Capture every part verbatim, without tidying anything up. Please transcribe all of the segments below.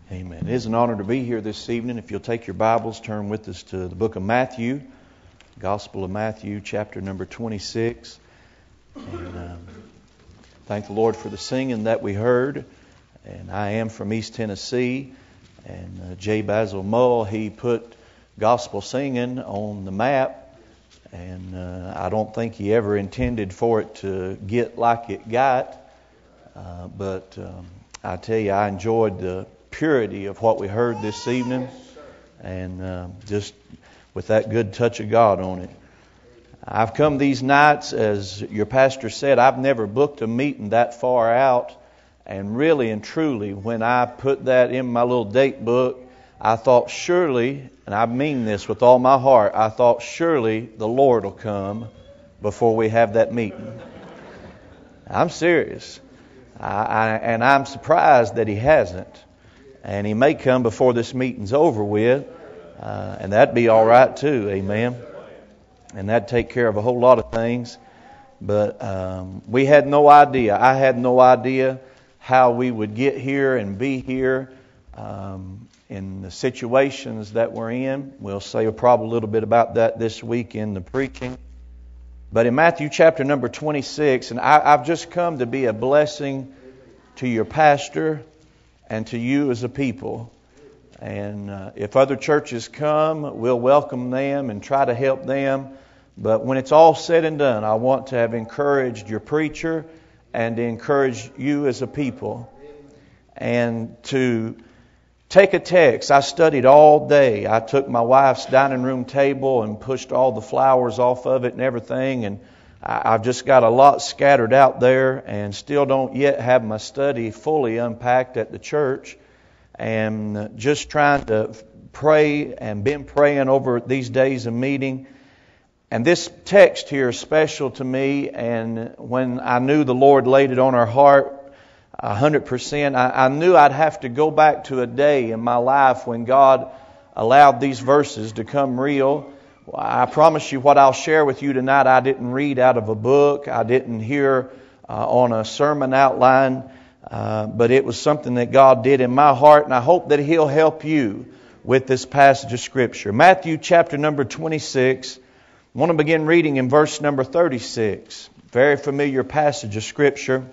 Amen. It is an honor to be here this evening. If you'll take your Bibles, turn with us to the book of Matthew, Gospel of Matthew, chapter number twenty-six. And um, thank the Lord for the singing that we heard. And I am from East Tennessee. And uh, J. Basil Mull, he put gospel singing on the map. And uh, I don't think he ever intended for it to get like it got. Uh, but um, I tell you, I enjoyed the purity of what we heard this evening, and uh, just with that good touch of God on it. I've come these nights, as your pastor said, I've never booked a meeting that far out, and really and truly, when I put that in my little date book, I thought surely, and I mean this with all my heart, I thought surely the Lord will come before we have that meeting. I'm serious. I, I, and I'm surprised that He hasn't. And He may come before this meeting's over with. Uh, and that'd be all right too. Amen. And that'd take care of a whole lot of things. But um, we had no idea. I had no idea how we would get here and be here um, in the situations that we're in. We'll say probably a little bit about that this week in the preaching. But in Matthew chapter number twenty-six, and I, I've just come to be a blessing to your pastor and to you as a people. And uh, if other churches come, we'll welcome them and try to help them. But when it's all said and done, I want to have encouraged your preacher and to encourage you as a people. And to take a text. I studied all day. I took my wife's dining room table and pushed all the flowers off of it and everything. And I've just got a lot scattered out there and still don't yet have my study fully unpacked at the church. And just trying to pray and been praying over these days of meeting. And this text here is special to me. And when I knew the Lord laid it on our heart a hundred percent, I, I knew I'd have to go back to a day in my life when God allowed these verses to come real. I promise you what I'll share with you tonight, I didn't read out of a book. I didn't hear uh, on a sermon outline. Uh, but it was something that God did in my heart. And I hope that He'll help you with this passage of Scripture. Matthew chapter number twenty-six. I want to begin reading in verse number thirty-six. Very familiar passage of Scripture.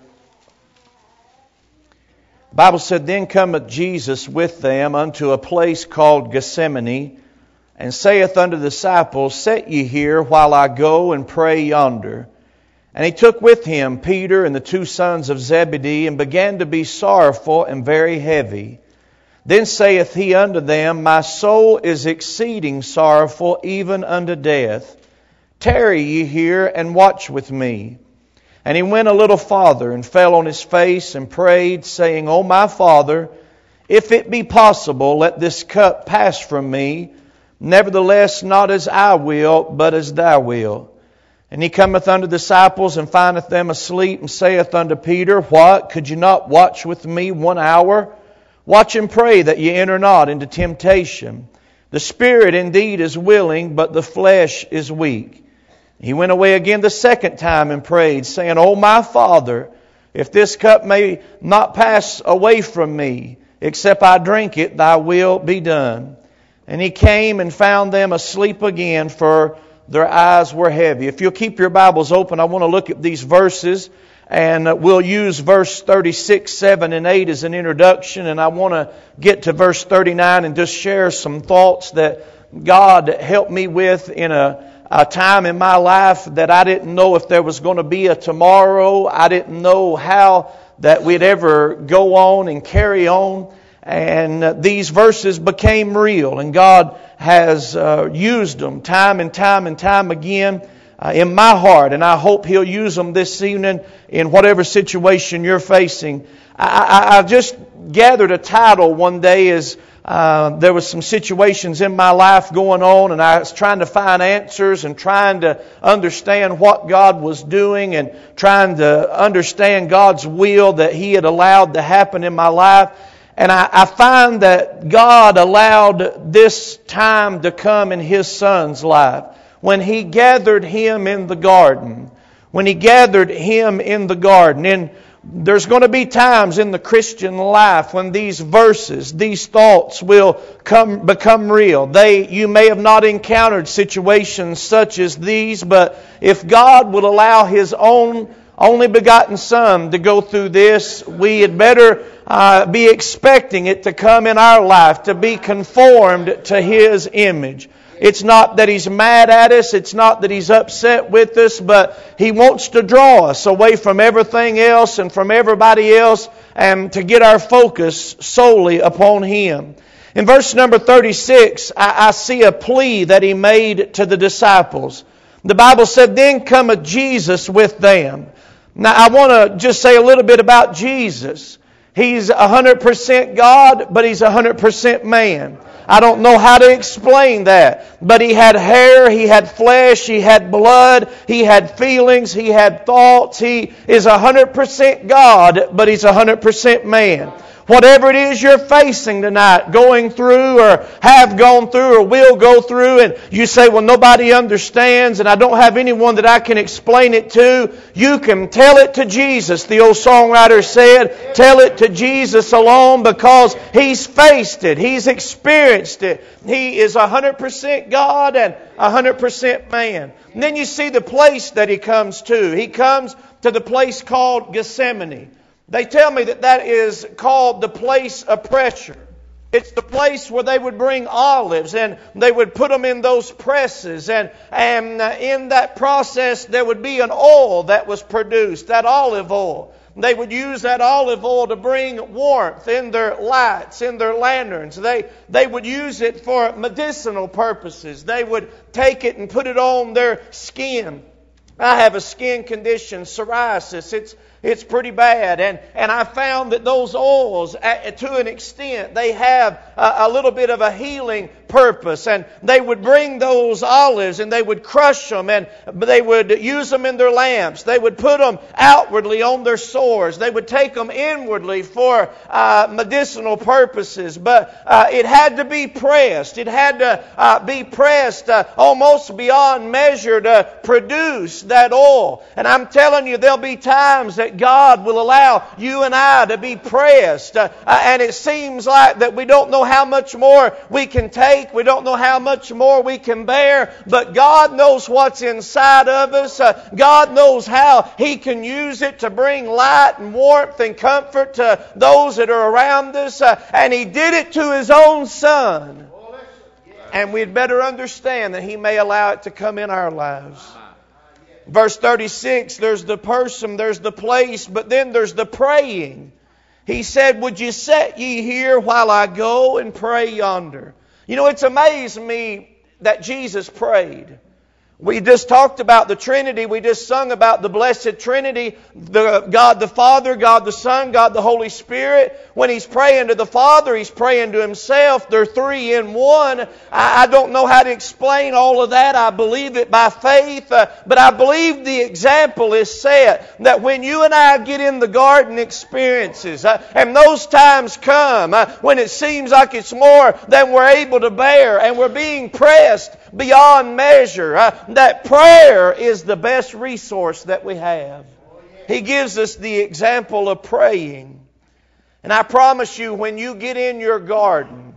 The Bible said, Then cometh Jesus with them unto a place called Gethsemane, and saith unto the disciples, Set ye here while I go and pray yonder. And He took with Him Peter and the two sons of Zebedee, and began to be sorrowful and very heavy. Then saith He unto them, My soul is exceeding sorrowful, even unto death. Tarry ye here and watch with me. And He went a little farther, and fell on His face, and prayed, saying, O my Father, if it be possible, let this cup pass from me. Nevertheless, not as I will, but as Thou wilt. And He cometh unto the disciples, and findeth them asleep, and saith unto Peter, What? Could you not watch with me one hour? Watch and pray that ye enter not into temptation. The spirit indeed is willing, but the flesh is weak. He went away again the second time, and prayed, saying, O my Father, if this cup may not pass away from me, except I drink it, Thy will be done. And He came and found them asleep again, for their eyes were heavy. If you'll keep your Bibles open, I want to look at these verses. And we'll use verse thirty-six, seven, and eight as an introduction. And I want to get to verse thirty-nine and just share some thoughts that God helped me with in a, a time in my life that I didn't know if there was going to be a tomorrow. I didn't know how that we'd ever go on and carry on. And these verses became real, and God has uh, used them time and time and time again uh, in my heart. And I hope He'll use them this evening in whatever situation you're facing. I, I, I just gathered a title one day as uh, there was some situations in my life going on, and I was trying to find answers and trying to understand what God was doing and trying to understand God's will that He had allowed to happen in my life. And I, I find that God allowed this time to come in His Son's life. When He gathered Him in the garden. When He gathered Him in the garden. In There's going to be times in the Christian life when these verses, these thoughts will come become real. They, you may have not encountered situations such as these, but if God will allow His own only begotten Son to go through this, we had better uh, be expecting it to come in our life, to be conformed to His image. It's not that He's mad at us. It's not that He's upset with us. But He wants to draw us away from everything else and from everybody else and to get our focus solely upon Him. In verse number thirty-six, I, I see a plea that He made to the disciples. The Bible said, "Then cometh Jesus with them." Now I want to just say a little bit about Jesus. He's one hundred percent God, but He's one hundred percent man. I don't know how to explain that. But He had hair, He had flesh, He had blood, He had feelings, He had thoughts. He is one hundred percent God, but He's one hundred percent man. Whatever it is you're facing tonight, going through or have gone through or will go through, and you say, well, nobody understands and I don't have anyone that I can explain it to, you can tell it to Jesus. The old songwriter said, tell it to Jesus alone, because He's faced it. He's experienced it. He is one hundred percent God and one hundred percent man. And then you see the place that He comes to. He comes to the place called Gethsemane. They tell me that that is called the place of pressure. It's the place where they would bring olives and they would put them in those presses. And, and in that process there would be an oil that was produced, that olive oil. They would use that olive oil to bring warmth in their lights, in their lanterns. They, they would use it for medicinal purposes. They would take it and put it on their skin. I have a skin condition, psoriasis. It's It's pretty bad. And, and I found that those oils, to an extent, they have a, a little bit of a healing purpose. And they would bring those olives and they would crush them and they would use them in their lamps. They would put them outwardly on their sores. They would take them inwardly for uh, medicinal purposes. But uh, it had to be pressed. It had to uh, be pressed uh, almost beyond measure to produce that oil. And I'm telling you, there'll be times that God will allow you and I to be pressed. Uh, and it seems like that we don't know how much more we can take. We don't know how much more we can bear. But God knows what's inside of us. Uh, God knows how He can use it to bring light and warmth and comfort to those that are around us. Uh, and He did it to His own Son. And we'd better understand that He may allow it to come in our lives. Verse thirty-six, there's the person, there's the place, but then there's the praying. He said, would you set ye here while I go and pray yonder? You know, it's amazed me that Jesus prayed. We just talked about the Trinity. We just sung about the blessed Trinity, the God the Father, God the Son, God the Holy Spirit. When He's praying to the Father, He's praying to Himself. They're three in one. I, I don't know how to explain all of that. I believe it by faith. Uh, but I believe the example is set that when you and I get in the garden experiences, uh, and those times come uh, when it seems like it's more than we're able to bear and we're being pressed beyond measure, uh, that prayer is the best resource that we have. He gives us the example of praying. And I promise you, when you get in your garden,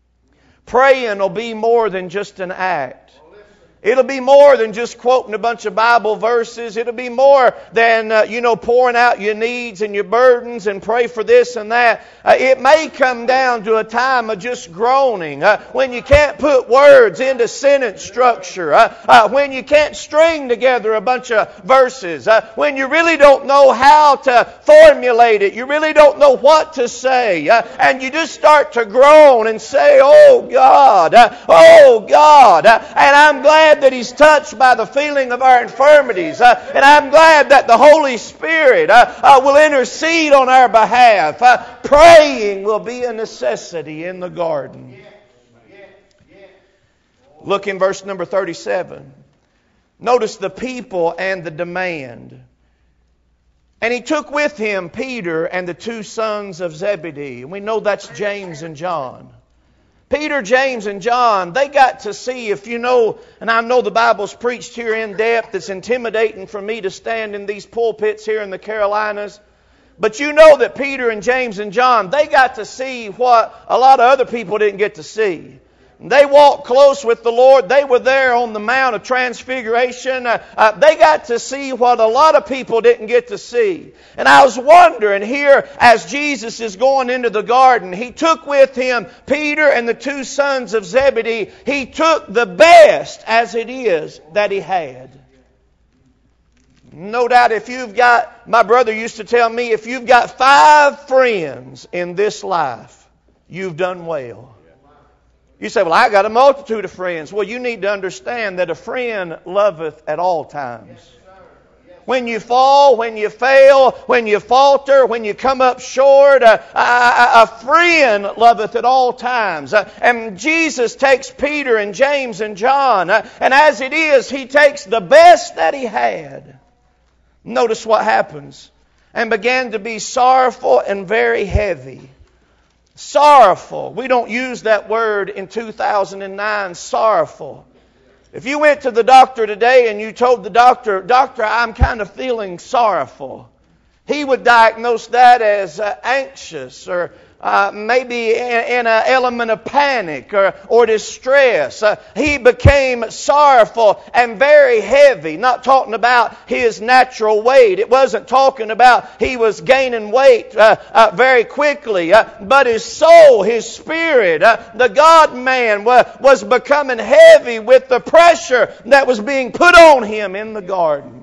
praying will be more than just an act. It'll be more than just quoting a bunch of Bible verses. It'll be more than, uh, you know, pouring out your needs and your burdens and pray for this and that. Uh, it may come down to a time of just groaning, uh, when you can't put words into sentence structure, uh, uh, when you can't string together a bunch of verses, uh, when you really don't know how to formulate it, you really don't know what to say, uh, and you just start to groan and say, oh God, uh, oh God, uh, and I'm glad that He's touched by the feeling of our infirmities. Uh, and I'm glad that the Holy Spirit uh, uh, will intercede on our behalf. Uh, praying will be a necessity in the garden. Look in verse number thirty-seven. Notice the people and the demand. And He took with Him Peter and the two sons of Zebedee. And we know that's James and John. Peter, James, and John, they got to see, if you know, and I know the Bible's preached here in depth, it's intimidating for me to stand in these pulpits here in the Carolinas. But you know that Peter and James and John, they got to see what a lot of other people didn't get to see. They walked close with the Lord. They were there on the Mount of Transfiguration. Uh, uh, they got to see what a lot of people didn't get to see. And I was wondering here, as Jesus is going into the garden, He took with Him Peter and the two sons of Zebedee. He took the best, as it is, that He had. No doubt if you've got, my brother used to tell me, if you've got five friends in this life, you've done well. You say, well, I got a multitude of friends. Well, you need to understand that a friend loveth at all times. When you fall, when you fail, when you falter, when you come up short, a, a, a friend loveth at all times. And Jesus takes Peter and James and John, and as it is, He takes the best that He had. Notice what happens. And began to be sorrowful and very heavy. Sorrowful. We don't use that word in two thousand nine, sorrowful. If you went to the doctor today and you told the doctor, Doctor, I'm kind of feeling sorrowful, he would diagnose that as uh, anxious or uh, maybe in, in an element of panic or, or distress. Uh, he became sorrowful and very heavy. Not talking about his natural weight. It wasn't talking about he was gaining weight uh, uh, very quickly. Uh, but his soul, his spirit, uh, the God-man was, was becoming heavy with the pressure that was being put on him in the garden.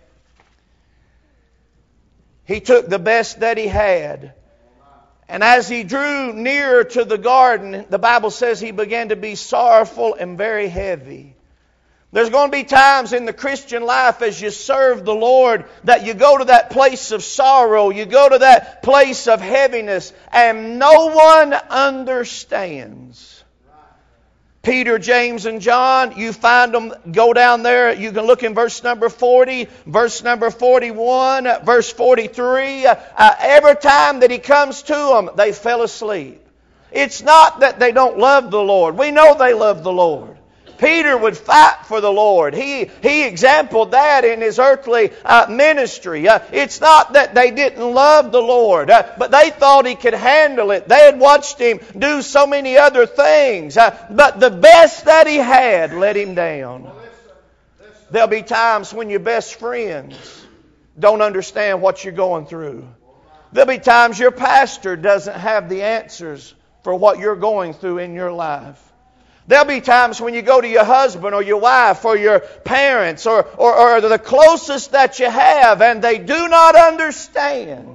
He took the best that he had. And as he drew nearer to the garden, the Bible says he began to be sorrowful and very heavy. There's going to be times in the Christian life as you serve the Lord that you go to that place of sorrow, you go to that place of heaviness, and no one understands. Peter, James, and John, you find them, go down there, you can look in verse number forty, verse number forty-one, verse forty-three. Uh, every time that he comes to them, they fell asleep. It's not that they don't love the Lord. We know they love the Lord. Peter would fight for the Lord. He he exampled that in his earthly uh, ministry. Uh, it's not that they didn't love the Lord, uh, but they thought He could handle it. They had watched Him do so many other things. Uh, but the best that He had let Him down. There'll be times when your best friends don't understand what you're going through. There'll be times your pastor doesn't have the answers for what you're going through in your life. There'll be times when you go to your husband or your wife or your parents or, or, or the closest that you have and they do not understand.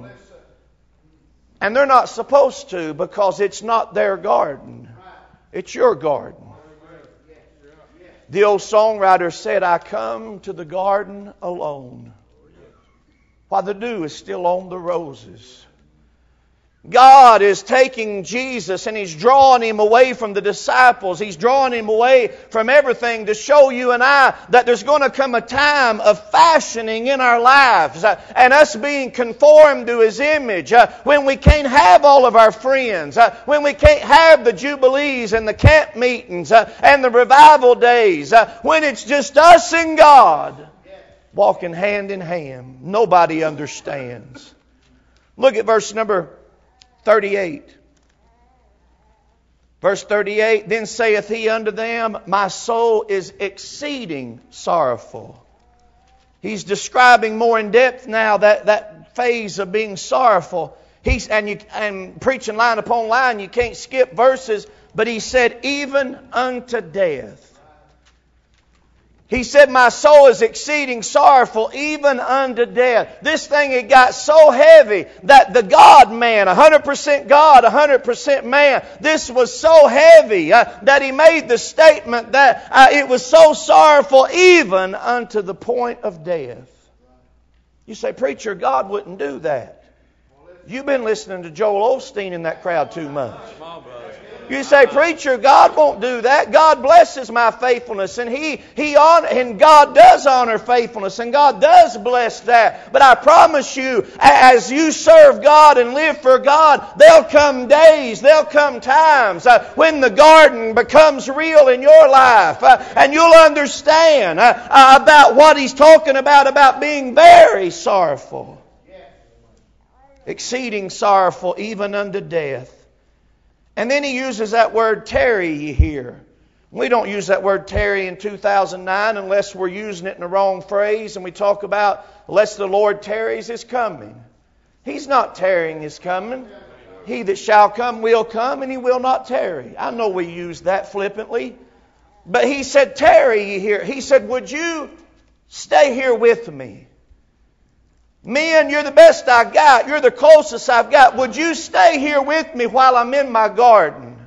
And they're not supposed to because it's not their garden. It's your garden. The old songwriter said, I come to the garden alone while the dew is still on the roses. God is taking Jesus and He's drawing Him away from the disciples. He's drawing Him away from everything to show you and I that there's going to come a time of fashioning in our lives uh, and us being conformed to His image uh, when we can't have all of our friends, uh, when we can't have the jubilees and the camp meetings uh, and the revival days, uh, when it's just us and God walking hand in hand. Nobody understands. Look at verse number thirty-eight. Verse thirty-eight, then saith He unto them, my soul is exceeding sorrowful. He's describing more in depth now that, that phase of being sorrowful. He's, and, you, and preaching line upon line, you can't skip verses, but He said, even unto death. He said, my soul is exceeding sorrowful, even unto death. This thing had got so heavy that the God-man, one hundred percent God, one hundred percent man, this was so heavy uh, that He made the statement that uh, it was so sorrowful even unto the point of death. You say, preacher, God wouldn't do that. You've been listening to Joel Osteen in that crowd too much. You say, preacher, God won't do that. God blesses my faithfulness, and He He honor, and God does honor faithfulness, and God does bless that. But I promise you, as you serve God and live for God, there'll come days, there'll come times uh, when the garden becomes real in your life, uh, and you'll understand uh, uh, about what He's talking about, about being very sorrowful. exceeding sorrowful, even unto death. And then he uses that word tarry ye here. We don't use that word tarry in two thousand nine unless we're using it in the wrong phrase, and we talk about, lest the Lord tarries his coming. He's not tarrying his coming. He that shall come will come, and he will not tarry. I know we use that flippantly, but he said, tarry ye here. He said, would you stay here with me? Men, you're the best I got. You're the closest I've got. Would you stay here with me while I'm in my garden?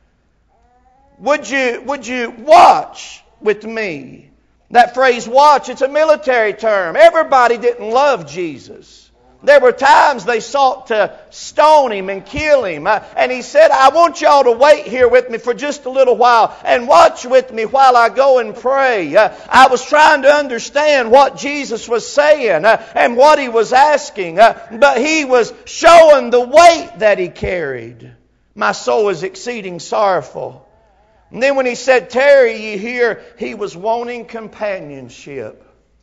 Would you, would you watch with me? That phrase watch, it's a military term. Everybody didn't love Jesus. There were times they sought to stone him and kill him. Uh, and he said, I want y'all to wait here with me for just a little while and watch with me while I go and pray. Uh, I was trying to understand what Jesus was saying uh, and what he was asking. Uh, but he was showing the weight that he carried. My soul is exceeding sorrowful. And then when he said, tarry ye here, he was wanting companionship.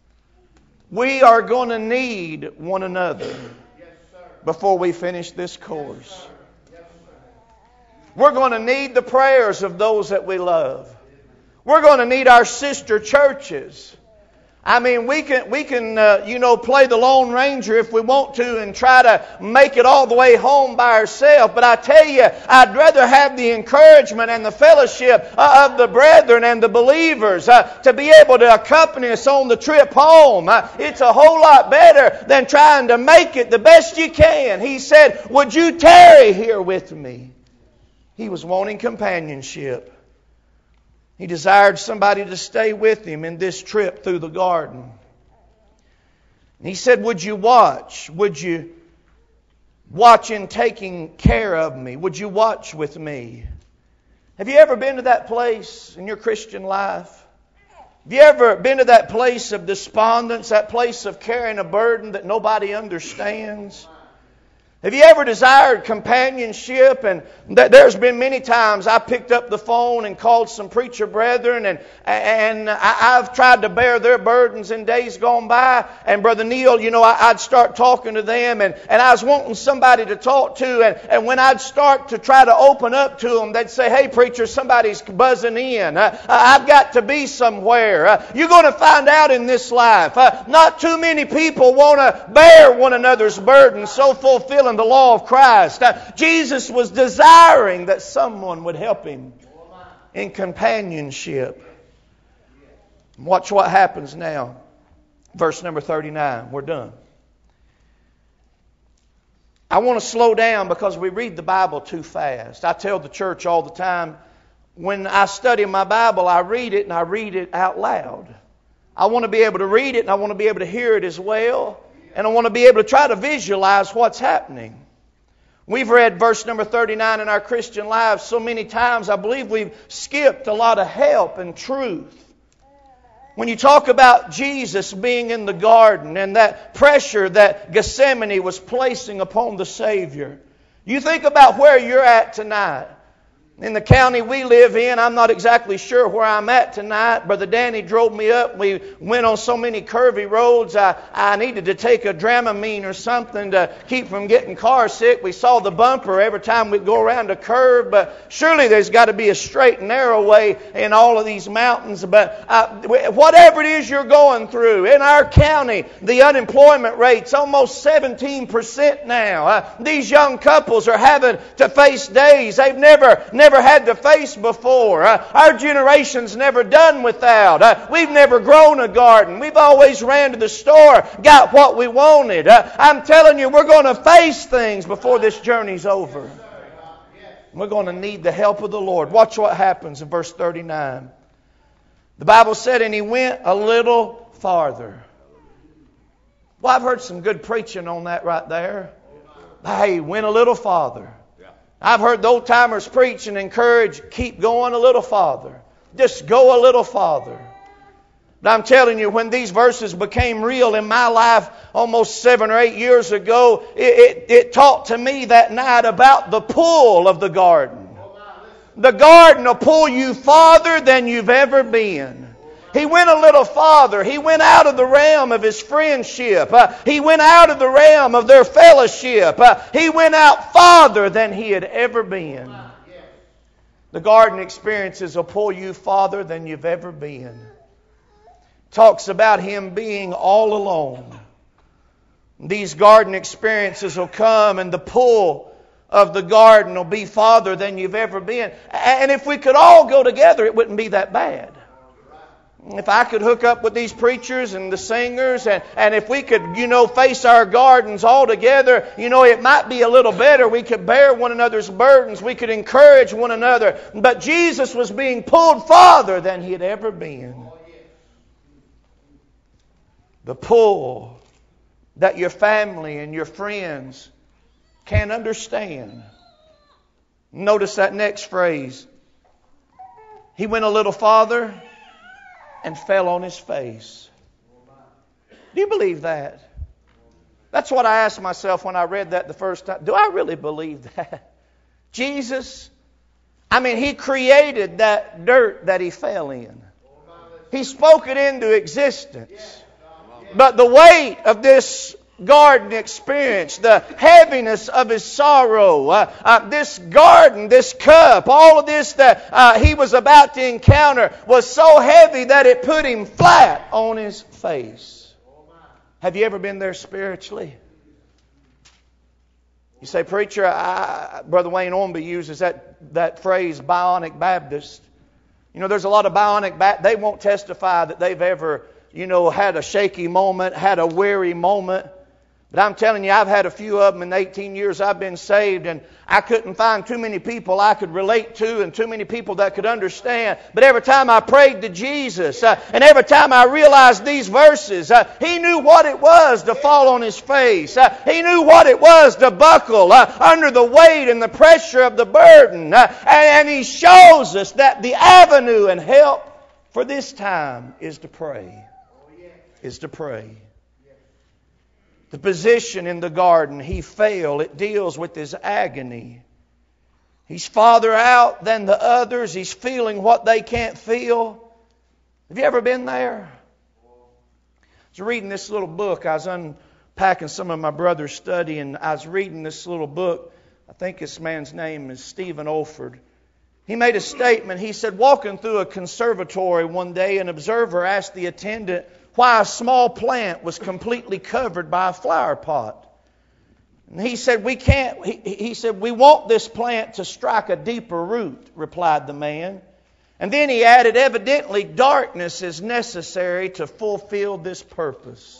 We are going to need one another before we finish this course. We're going to need the prayers of those that we love. We're going to need our sister churches. I mean, we can, we can uh, you know, play the Lone Ranger if we want to and try to make it all the way home by ourselves. But I tell you, I'd rather have the encouragement and the fellowship uh, of the brethren and the believers uh, to be able to accompany us on the trip home. Uh, it's a whole lot better than trying to make it the best you can. He said, would you tarry here with me? He was wanting companionship. He desired somebody to stay with him in this trip through the garden. And he said, would you watch? Would you watch in taking care of me? Would you watch with me? Have you ever been to that place in your Christian life? Have you ever been to that place of despondence, that place of carrying a burden that nobody understands? Have you ever desired companionship? And th- there's been many times I picked up the phone and called some preacher brethren, and and I, I've tried to bear their burdens in days gone by. And Brother Neil, you know, I, I'd start talking to them, and, and I was wanting somebody to talk to. And, and when I'd start to try to open up to them, they'd say, hey, preacher, somebody's buzzing in. Uh, I've got to be somewhere. Uh, you're going to find out in this life. Uh, not too many people want to bear one another's burdens, so fulfilling the law of Christ. Uh, Jesus was desiring that someone would help him in companionship. Watch what happens now. Verse number thirty-nine. We're done. I want to slow down because we read the Bible too fast. I tell the church all the time, when I study my Bible, I read it and I read it out loud. I want to be able to read it and I want to be able to hear it as well. And I want to be able to try to visualize what's happening. We've read verse number thirty-nine in our Christian lives so many times, I believe we've skipped a lot of help and truth. When you talk about Jesus being in the garden and that pressure that Gethsemane was placing upon the Savior, you think about where you're at tonight. In the county we live in, I'm not exactly sure where I'm at tonight. Brother Danny drove me up. We went on so many curvy roads. I, I needed to take a Dramamine or something to keep from getting car sick. We saw the bumper every time we go around a curve. But surely there's got to be a straight and narrow way in all of these mountains. But uh, whatever it is you're going through, in our county, the unemployment rate's almost seventeen percent now. Uh, these young couples are having to face days they've never, never Never had to face before. Uh, our generation's never done without. Uh, we've never grown a garden. We've always ran to the store, got what we wanted. Uh, I'm telling you, we're going to face things before this journey's over. We're going to need the help of the Lord. Watch what happens in verse thirty-nine. The Bible said, and he went a little farther. Well, I've heard some good preaching on that right there. Hey, went a little farther. I've heard the old timers preach and encourage, keep going a little farther. Just go a little farther. But I'm telling you, when these verses became real in my life almost seven or eight years ago, it, it, it taught to me that night about the pull of the garden. The garden will pull you farther than you've ever been. He went a little farther. He went out of the realm of his friendship. Uh, he went out of the realm of their fellowship. Uh, he went out farther than he had ever been. The garden experiences will pull you farther than you've ever been. Talks about him being all alone. These garden experiences will come, and the pull of the garden will be farther than you've ever been. And if we could all go together, it wouldn't be that bad. If I could hook up with these preachers and the singers, and, and if we could, you know, face our gardens all together, you know, it might be a little better. We could bear one another's burdens. We could encourage one another. But Jesus was being pulled farther than he had ever been. The pull that your family and your friends can't understand. Notice that next phrase. He went a little farther and fell on his face. Do you believe that? That's what I asked myself when I read that the first time. Do I really believe that? Jesus, I mean, He created that dirt that He fell in. He spoke it into existence. But the weight of this garden experience, the heaviness of His sorrow, uh, uh, this garden, this cup, all of this that uh, He was about to encounter was so heavy that it put Him flat on His face. Have you ever been there spiritually? You say, preacher, I, Brother Wayne Ormby uses that, that phrase, bionic Baptist. You know, there's a lot of bionic Baptists. They won't testify that they've ever, you know, had a shaky moment, had a weary moment. But I'm telling you, I've had a few of them in the eighteen years I've been saved, and I couldn't find too many people I could relate to and too many people that could understand. But every time I prayed to Jesus, uh, and every time I realized these verses, uh, He knew what it was to fall on His face. Uh, he knew what it was to buckle uh, under the weight and the pressure of the burden. Uh, and, and He shows us that the avenue and help for this time is to pray. Is to pray. The position in the garden, he fell. It deals with his agony. He's farther out than the others. He's feeling what they can't feel. Have you ever been there? I was reading this little book. I was unpacking some of my brother's study, and I was reading this little book. I think this man's name is Stephen Olford. He made a statement. He said, walking through a conservatory one day, an observer asked the attendant why a small plant was completely covered by a flower pot. And he said, we can't, he, he said, we want this plant to strike a deeper root, replied the man. And then he added, evidently darkness is necessary to fulfill this purpose.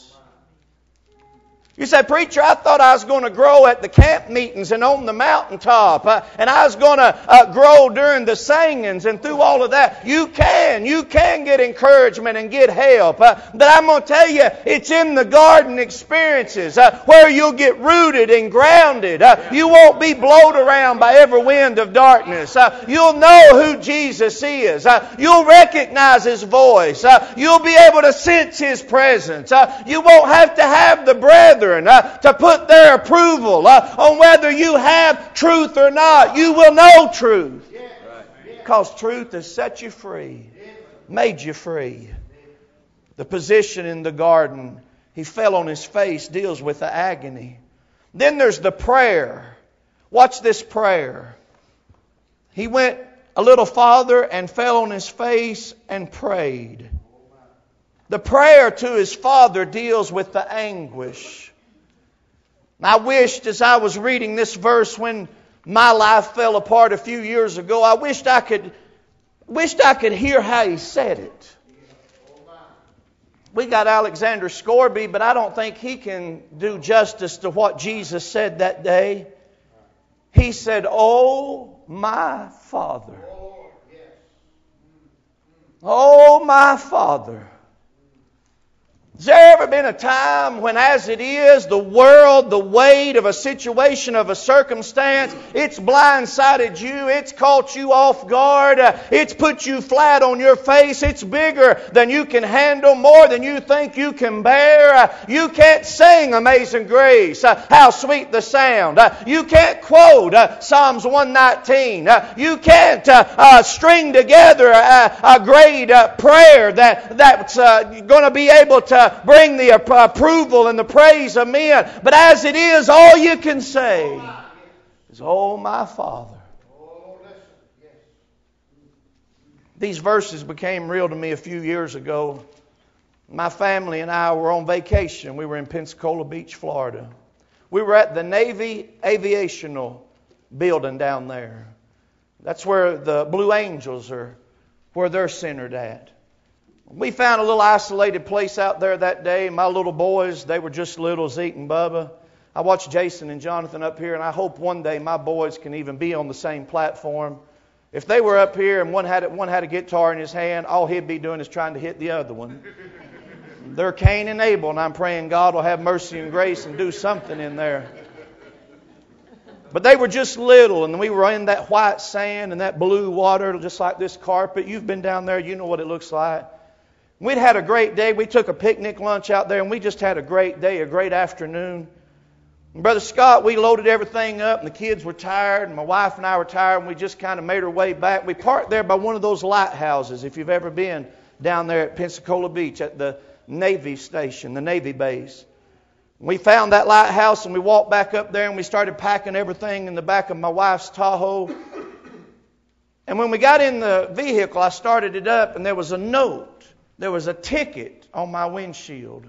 You say, preacher, I thought I was going to grow at the camp meetings and on the mountaintop. Uh, and I was going to uh, grow during the singings and through all of that. You can. You can get encouragement and get help. Uh, but I'm going to tell you, it's in the garden experiences uh, where you'll get rooted and grounded. Uh, you won't be blown around by every wind of darkness. Uh, you'll know who Jesus is. Uh, you'll recognize His voice. Uh, you'll be able to sense His presence. Uh, you won't have to have the brethren Uh, to put their approval uh, on whether you have truth or not. You will know truth. Because truth has set you free. Made you free. The position in the garden, he fell on his face, deals with the agony. Then there's the prayer. Watch this prayer. He went a little farther and fell on his face and prayed. The prayer to his Father deals with the anguish. I wished, as I was reading this verse when my life fell apart a few years ago, I wished I could, wished I could hear how he said it. We got Alexander Scorby, but I don't think he can do justice to what Jesus said that day. He said, "Oh, my Father. Oh, my Father. Has there ever been a time when, as it is, the world, the weight of a situation, of a circumstance, it's blindsided you, it's caught you off guard, uh, it's put you flat on your face, it's bigger than you can handle, more than you think you can bear. Uh, you can't sing Amazing Grace, uh, how sweet the sound. Uh, you can't quote uh, Psalms one nineteen. Uh, you can't uh, uh, string together a, a great uh, prayer that, that's uh, going to be able to bring the approval and the praise of men. But as it is, all you can say is, "Oh, my Father." These verses became real to me a few years ago. My family and I were on vacation. We were in Pensacola Beach, Florida. We were at the Navy Aviational building down there. That's where the Blue Angels are, where they're centered at. We found a little isolated place out there that day. My little boys, they were just little, Zeke and Bubba. I watched Jason and Jonathan up here, and I hope one day my boys can even be on the same platform. If they were up here and one had one had a guitar in his hand, all he'd be doing is trying to hit the other one. They're Cain and Abel, and I'm praying God will have mercy and grace and do something in there. But they were just little, and we were in that white sand and that blue water, just like this carpet. You've been down there, you know what it looks like. We'd had a great day. We took a picnic lunch out there, and we just had a great day, a great afternoon. And Brother Scott, we loaded everything up, and the kids were tired, and my wife and I were tired, and we just kind of made our way back. We parked there by one of those lighthouses, if you've ever been down there at Pensacola Beach at the Navy station, the Navy base. We found that lighthouse, and we walked back up there, and we started packing everything in the back of my wife's Tahoe. And when we got in the vehicle, I started it up, and there was a note. There was a ticket on my windshield.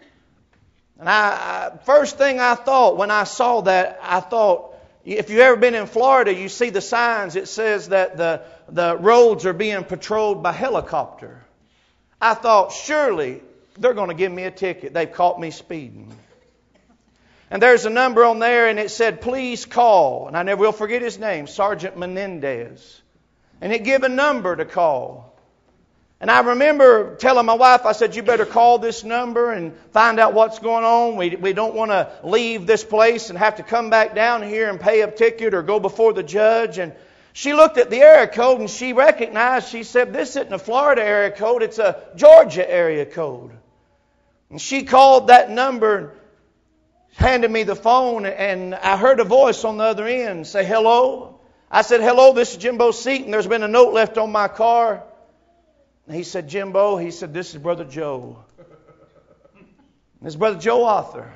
And I, I first thing I thought when I saw that, I thought, if you've ever been in Florida, you see the signs. It says that the, the roads are being patrolled by helicopter. I thought, surely they're going to give me a ticket. They've caught me speeding. And there's a number on there, and it said, "Please call." And I never will forget his name, Sergeant Menendez. And it gave a number to call. And I remember telling my wife, I said, "You better call this number and find out what's going on. We we don't want to leave this place and have to come back down here and pay a ticket or go before the judge." And she looked at the area code and she recognized, she said, "This isn't a Florida area code, it's a Georgia area code." And she called that number, handed me the phone, and I heard a voice on the other end say, "Hello." I said, "Hello, this is Jimbo Seaton. There's been a note left on my car." He said, "Jimbo," he said, "this is Brother Joe." This is Brother Joe Arthur.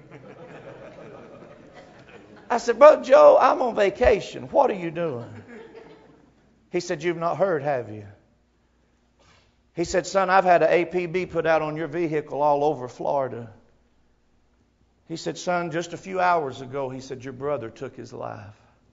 I said, "Brother Joe, I'm on vacation. What are you doing?" He said, "You've not heard, have you?" He said, "Son, I've had an A P B put out on your vehicle all over Florida." He said, "Son, just a few hours ago," he said, "your brother took his life."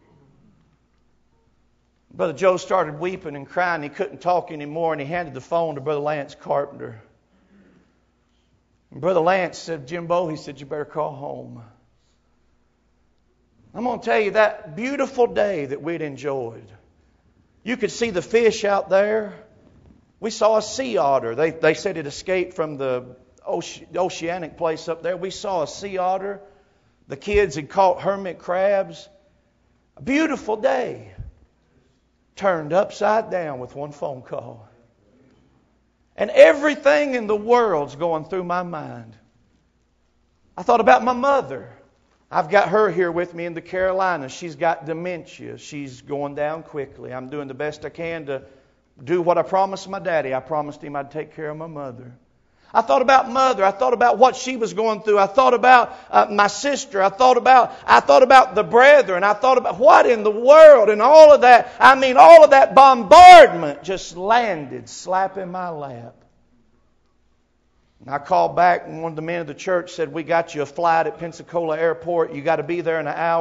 Brother Joe started weeping and crying. He couldn't talk anymore, and he handed the phone to Brother Lance Carpenter. And Brother Lance said, "Jimbo," he said, "you better call home." I'm going to tell you, that beautiful day that we'd enjoyed, you could see the fish out there. We saw a sea otter. They, they said it escaped from the oce- oceanic place up there. We saw a sea otter. The kids had caught hermit crabs. A beautiful day. Turned upside down with one phone call. And everything in the world's going through my mind. I thought about my mother. I've got her here with me in the Carolinas. She's got dementia. She's going down quickly. I'm doing the best I can to do what I promised my daddy. I promised him I'd take care of my mother. I thought about Mother. I thought about what she was going through. I thought about uh, my sister. I thought about I thought about the brethren. I thought about what in the world, and all of that. I mean, all of that bombardment just landed slap in my lap. And I called back, and one of the men of the church said, "We got you a flight at Pensacola Airport. You got to be there in an hour."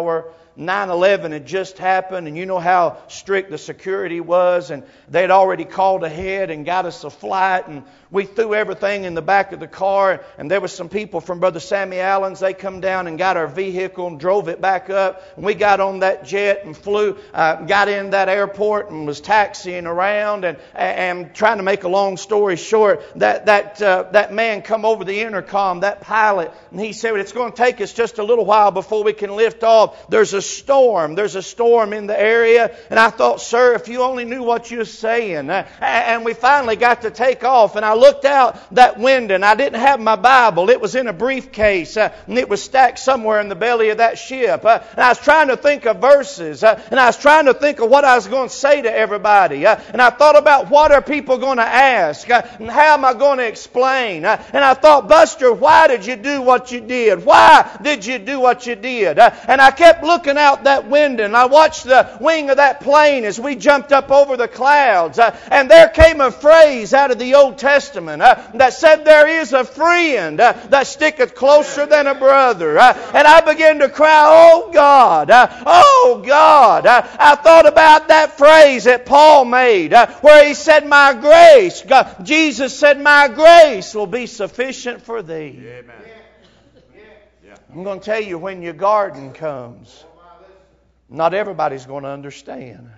nine eleven had just happened, and you know how strict the security was, and they'd already called ahead and got us a flight, and we threw everything in the back of the car, and there was some people from Brother Sammy Allen's. They come down and got our vehicle and drove it back up, and we got on that jet and flew, uh, got in that airport and was taxiing around, and, and trying to make a long story short, that that uh, that man come over the intercom, that pilot, and he said, it's going to take us just a little while before we can lift off. There's a storm. There's a storm in the area. And I thought, sir, if you only knew what you're saying. Uh, and we finally got to take off, and I looked out that window, and I didn't have my Bible. It was in a briefcase, uh, and it was stacked somewhere in the belly of that ship. Uh, and I was trying to think of verses, uh, and I was trying to think of what I was going to say to everybody. Uh, and I thought about what are people going to ask, uh, and how am I going to explain. Uh, and I thought, Buster, why did you do what you did? Why did you do what you did? Uh, and I kept looking out that window, and I watched the wing of that plane as we jumped up over the clouds. Uh, and there came a phrase out of the Old Testament uh, that said, there is a friend uh, that sticketh closer than a brother. Uh, and I began to cry, oh God, uh, oh God. Uh, I thought about that phrase that Paul made uh, where he said, my grace, God, Jesus said, my grace will be sufficient for thee. Amen. I'm going to tell you, when your garden comes, not everybody's going to understand.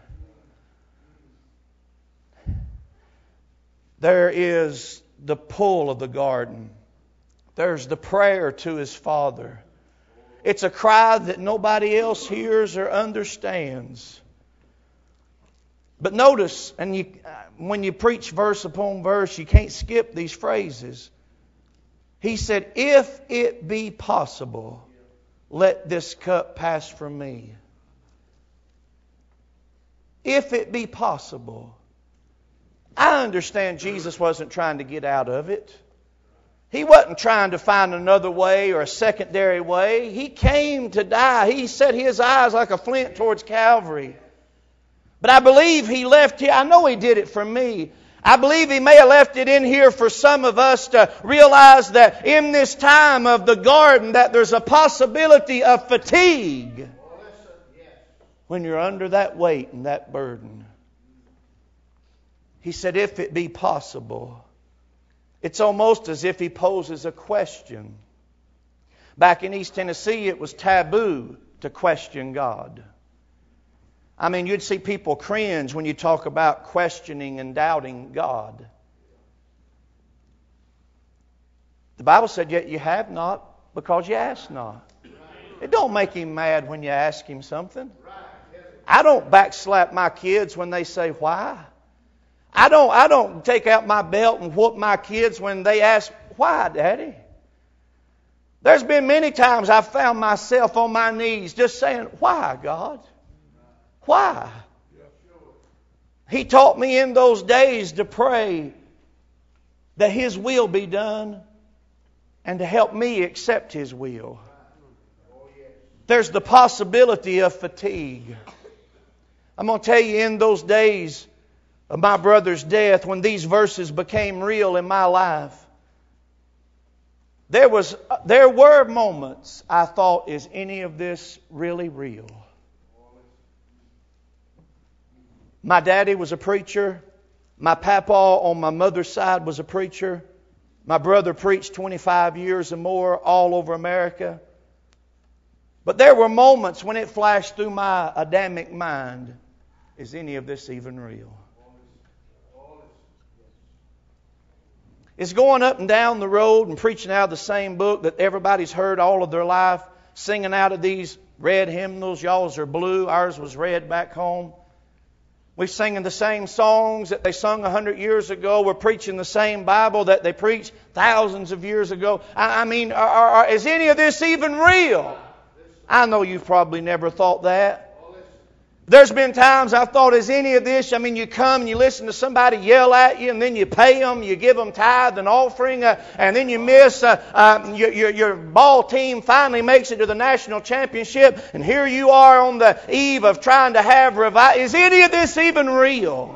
There is the pull of the garden. There's the prayer to his Father. It's a cry that nobody else hears or understands. But notice, and you, when you preach verse upon verse, you can't skip these phrases. He said, if it be possible, let this cup pass from me. If it be possible. I understand Jesus wasn't trying to get out of it. He wasn't trying to find another way or a secondary way. He came to die. He set his eyes like a flint towards Calvary. But I believe he left here. I know he did it for me. I believe he may have left it in here for some of us to realize that in this time of the garden that there's a possibility of fatigue when you're under that weight and that burden. He said, if it be possible. It's almost as if he poses a question. Back in East Tennessee, it was taboo to question God. I mean, you'd see people cringe when you talk about questioning and doubting God. The Bible said, yet you have not because you ask not. It don't make him mad when you ask him something. I don't backslap my kids when they say why. I don't, I don't take out my belt and whoop my kids when they ask, why, Daddy? There's been many times I've found myself on my knees just saying, why, God? Why? He taught me in those days to pray that His will be done and to help me accept His will. There's the possibility of fatigue. I'm going to tell you, in those days of my brother's death, when these verses became real in my life, there was, there were moments I thought, is any of this really real? My daddy was a preacher. My papa on my mother's side was a preacher. My brother preached twenty-five years or more all over America. But there were moments when it flashed through my Adamic mind, is any of this even real? It's going up and down the road and preaching out of the same book that everybody's heard all of their life, singing out of these red hymnals. Y'all's are blue. Ours was red back home. We're singing the same songs that they sung a hundred years ago. We're preaching the same Bible that they preached thousands of years ago. I, I mean, are, are, is any of this even real? I know you've probably never thought that. There's been times I've thought, is any of this, I mean, you come and you listen to somebody yell at you, and then you pay them, you give them tithe and offering, uh, and then you miss, uh, uh, your, your, your ball team finally makes it to the national championship, and here you are on the eve of trying to have revival. Is any of this even real?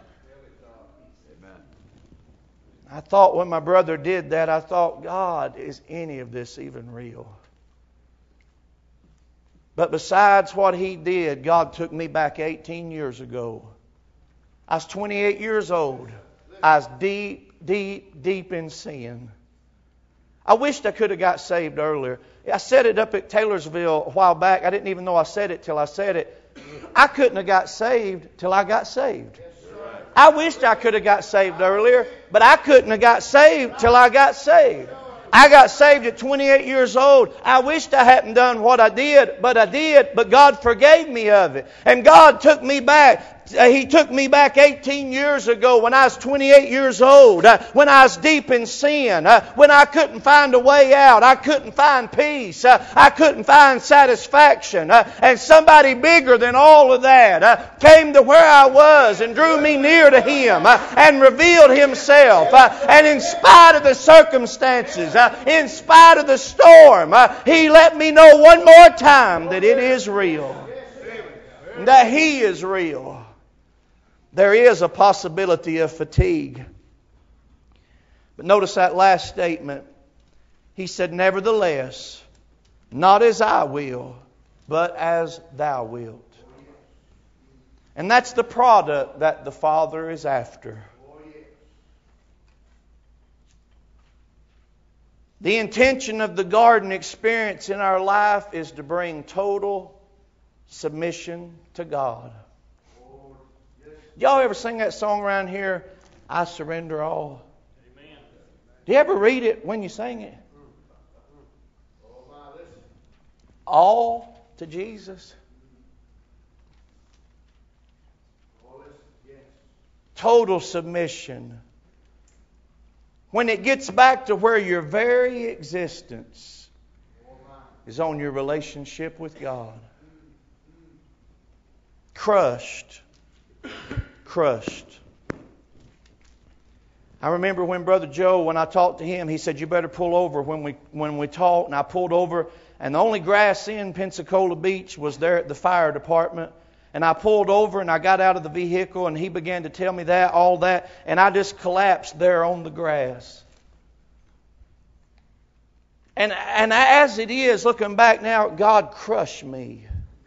I thought when my brother did that, I thought, God, is any of this even real? But besides what He did, God took me back eighteen years ago. I was twenty-eight years old. I was deep, deep, deep in sin. I wished I could have got saved earlier. I said it up at Taylorsville a while back. I didn't even know I said it till I said it. I couldn't have got saved till I got saved. I wished I could have got saved earlier, but I couldn't have got saved till I got saved. I got saved at twenty-eight years old. I wished I hadn't done what I did, but I did. But God forgave me of it. And God took me back. He took me back eighteen years ago when I was twenty-eight years old, uh, when I was deep in sin, uh, when I couldn't find a way out. I couldn't find peace. Uh, I couldn't find satisfaction. Uh, and somebody bigger than all of that uh, came to where I was and drew me near to Him uh, and revealed Himself. Uh, and in spite of the circumstances, uh, in spite of the storm, uh, He let me know one more time that it is real. That He is real. There is a possibility of fatigue. But notice that last statement. He said, nevertheless, not as I will, but as Thou wilt. And that's the product that the Father is after. The intention of the garden experience in our life is to bring total submission to God. Y'all ever sing that song around here, I surrender all? Amen. Do you ever read it when you sing it? All to Jesus. Total submission. When it gets back to where your very existence is on your relationship with God. Crushed. Crushed. I remember when Brother Joe, when I talked to him, he said, you better pull over when we when we talked. And I pulled over, and the only grass in Pensacola Beach was there at the fire department. And I pulled over, and I got out of the vehicle, and he began to tell me that, all that, and I just collapsed there on the grass. And, and as it is, looking back now, God crushed me.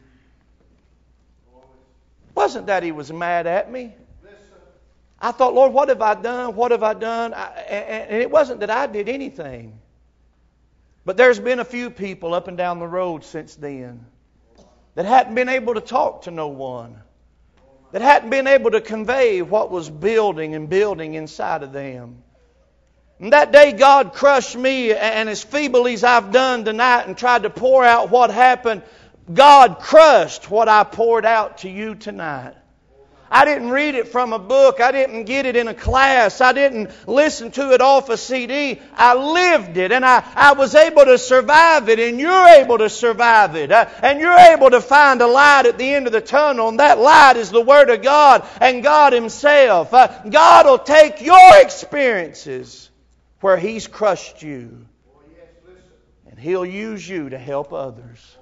Wasn't that He was mad at me. I thought, Lord, what have I done? What have I done? I, and, and it wasn't that I did anything. But there's been a few people up and down the road since then that hadn't been able to talk to no one. That hadn't been able to convey what was building and building inside of them. And that day God crushed me, and as feeble as I've done tonight and tried to pour out what happened, God crushed what I poured out to you tonight. I didn't read it from a book. I didn't get it in a class. I didn't listen to it off a C D. I lived it, and I, I was able to survive it, and you're able to survive it. Uh, and you're able to find a light at the end of the tunnel, and that light is the Word of God and God Himself. Uh, God will take your experiences where He's crushed you, and He'll use you to help others.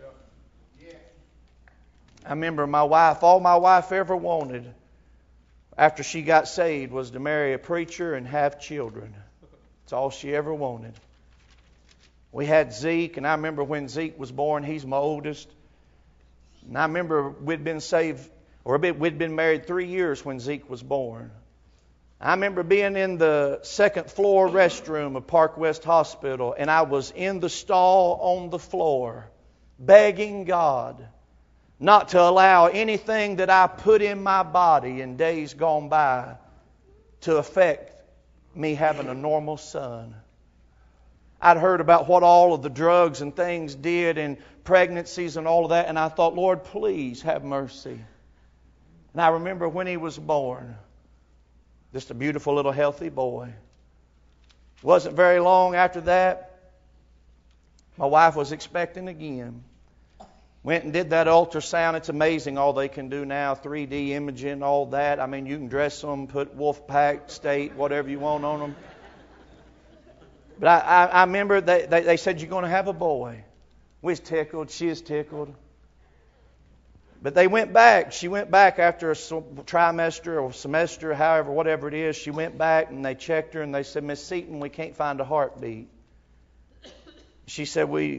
I remember my wife, all my wife ever wanted after she got saved was to marry a preacher and have children. That's all she ever wanted. We had Zeke, and I remember when Zeke was born, he's my oldest. And I remember we'd been saved, or we'd been married three years when Zeke was born. I remember being in the second floor restroom of Park West Hospital, and I was in the stall on the floor, begging God not to allow anything that I put in my body in days gone by to affect me having a normal son. I'd heard about what all of the drugs and things did in pregnancies and all of that, and I thought, Lord, please have mercy. And I remember when he was born, just a beautiful little healthy boy. It wasn't very long after that, my wife was expecting again. Went and did that ultrasound. It's amazing all they can do now, three D imaging, all that. I mean, you can dress them, put Wolfpack, State, whatever you want on them. But I, I, I remember they, they, they said, you're going to have a boy. We was tickled. She was tickled. But they went back. She went back after a trimester or semester, however, whatever it is. She went back and they checked her and they said, Miss Seaton, we can't find a heartbeat. She said, we...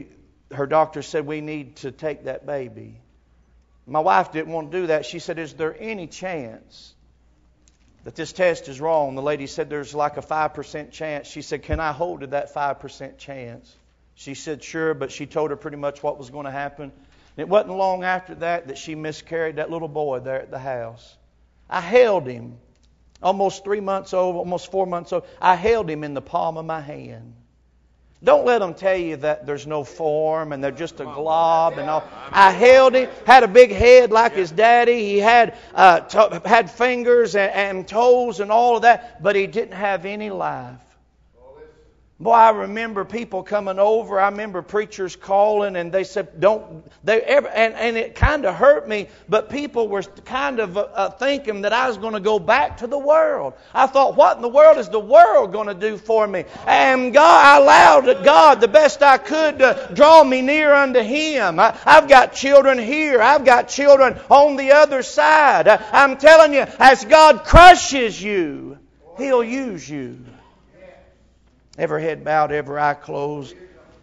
her doctor said, we need to take that baby. My wife didn't want to do that. She said, is there any chance that this test is wrong? The lady said, there's like a five percent chance. She said, can I hold to that five percent chance? She said, sure, but she told her pretty much what was going to happen. And it wasn't long after that that she miscarried that little boy there at the house. I held him, almost three months old, almost four months old. I held him in the palm of my hand. Don't let them tell you that there's no form and they're just a glob and all. I held him, had a big head like his daddy. He had uh, to- had fingers and, and toes and all of that, but he didn't have any life. Boy, I remember people coming over. I remember preachers calling, and they said, "Don't they ever?" And, and it kind of hurt me. But people were kind of uh, thinking that I was going to go back to the world. I thought, "What in the world is the world going to do for me?" And God, I allowed God the best I could to draw me near unto Him. I, I've got children here. I've got children on the other side. I, I'm telling you, as God crushes you, He'll use you. Every head bowed, every eye closed.